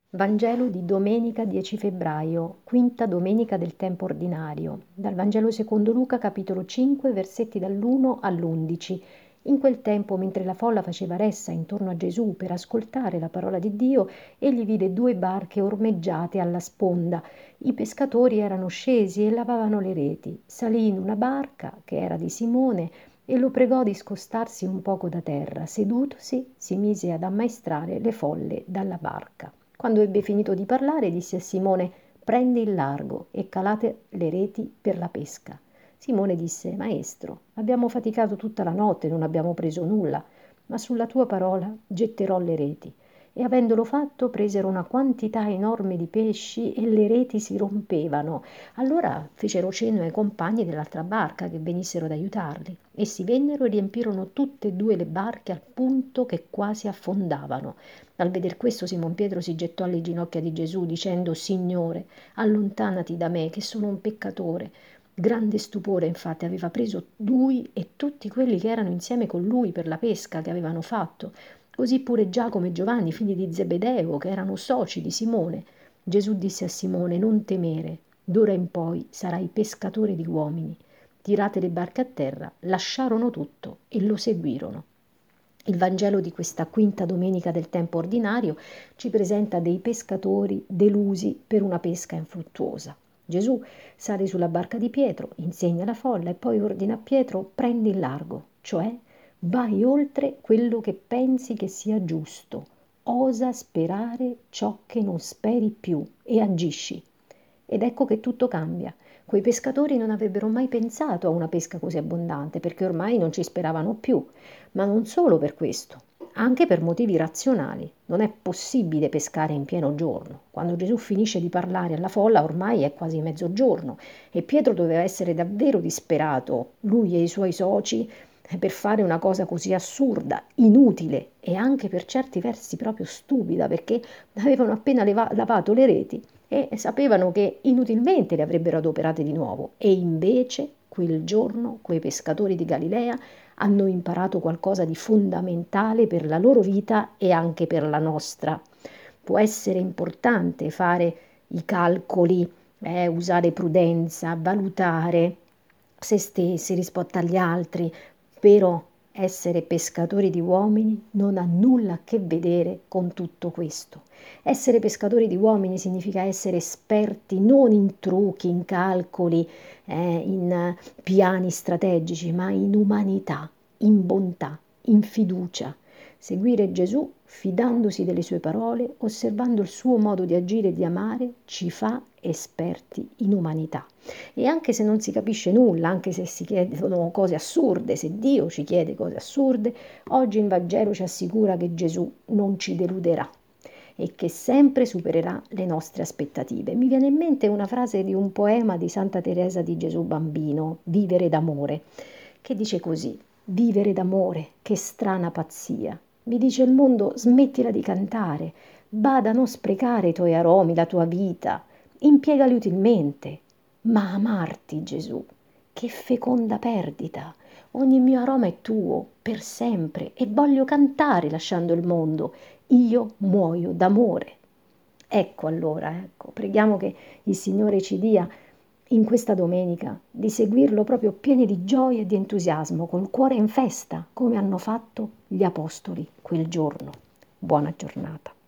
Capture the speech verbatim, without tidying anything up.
Vangelo di domenica dieci febbraio, quinta domenica del tempo ordinario, dal Vangelo secondo Luca, capitolo cinque, versetti dall'uno all'undici. In quel tempo, mentre la folla faceva ressa intorno a Gesù per ascoltare la parola di Dio, egli vide due barche ormeggiate alla sponda. I pescatori erano scesi e lavavano le reti. Salì in una barca, che era di Simone, e lo pregò di scostarsi un poco da terra. Sedutosi, si mise ad ammaestrare le folle dalla barca. Quando ebbe finito di parlare, disse a Simone: «Prendi il largo e calate le reti per la pesca». Simone disse: «Maestro, abbiamo faticato tutta la notte e non abbiamo preso nulla, ma sulla tua parola getterò le reti». E avendolo fatto, presero una quantità enorme di pesci e le reti si rompevano. Allora fecero cenno ai compagni dell'altra barca che venissero ad aiutarli. Essi vennero e riempirono tutte e due le barche al punto che quasi affondavano. Al veder questo, Simon Pietro si gettò alle ginocchia di Gesù dicendo: «Signore, allontanati da me, che sono un peccatore». Grande stupore infatti aveva preso lui e tutti quelli che erano insieme con lui per la pesca che avevano fatto, così pure Giacomo e Giovanni, figli di Zebedeo, che erano soci di Simone. Gesù disse a Simone: «Non temere, d'ora in poi sarai pescatore di uomini». Tirate le barche a terra, lasciarono tutto e lo seguirono. Il Vangelo di questa quinta domenica del tempo ordinario ci presenta dei pescatori delusi per una pesca infruttuosa. Gesù sale sulla barca di Pietro, insegna la folla e poi ordina a Pietro: «Prendi il largo», cioè vai oltre quello che pensi che sia giusto, osa sperare ciò che non speri più e agisci. Ed ecco che tutto cambia. Quei pescatori non avrebbero mai pensato a una pesca così abbondante, perché ormai non ci speravano più. Ma non solo per questo, anche per motivi razionali. Non è possibile pescare in pieno giorno. Quando Gesù finisce di parlare alla folla, ormai è quasi mezzogiorno e Pietro doveva essere davvero disperato, lui e i suoi soci, per fare una cosa così assurda, inutile e anche per certi versi proprio stupida, perché avevano appena leva- lavato le reti e sapevano che inutilmente le avrebbero adoperate di nuovo. E invece quel giorno quei pescatori di Galilea hanno imparato qualcosa di fondamentale per la loro vita e anche per la nostra. Può essere importante fare i calcoli, eh, usare prudenza, valutare se stessi rispetto agli altri, però essere pescatori di uomini non ha nulla a che vedere con tutto questo. Essere pescatori di uomini significa essere esperti non in trucchi, in calcoli, eh, in piani strategici, ma in umanità, in bontà, in fiducia. Seguire Gesù, fidandosi delle sue parole, osservando il suo modo di agire e di amare, ci fa esperti in umanità. E anche se non si capisce nulla, anche se si chiedono cose assurde, se Dio ci chiede cose assurde, oggi il Vangelo ci assicura che Gesù non ci deluderà e che sempre supererà le nostre aspettative. Mi viene in mente una frase di un poema di Santa Teresa di Gesù Bambino, Vivere d'amore, che dice così: «Vivere d'amore, che strana pazzia. Mi dice il mondo: smettila di cantare, bada a non sprecare i tuoi aromi, la tua vita, impiegali utilmente. Ma amarti, Gesù, che feconda perdita! Ogni mio aroma è tuo, per sempre, e voglio cantare lasciando il mondo. Io muoio d'amore». Ecco allora, ecco, preghiamo che il Signore ci dia in questa domenica di seguirlo proprio pieni di gioia e di entusiasmo, col cuore in festa, come hanno fatto gli apostoli quel giorno. Buona giornata.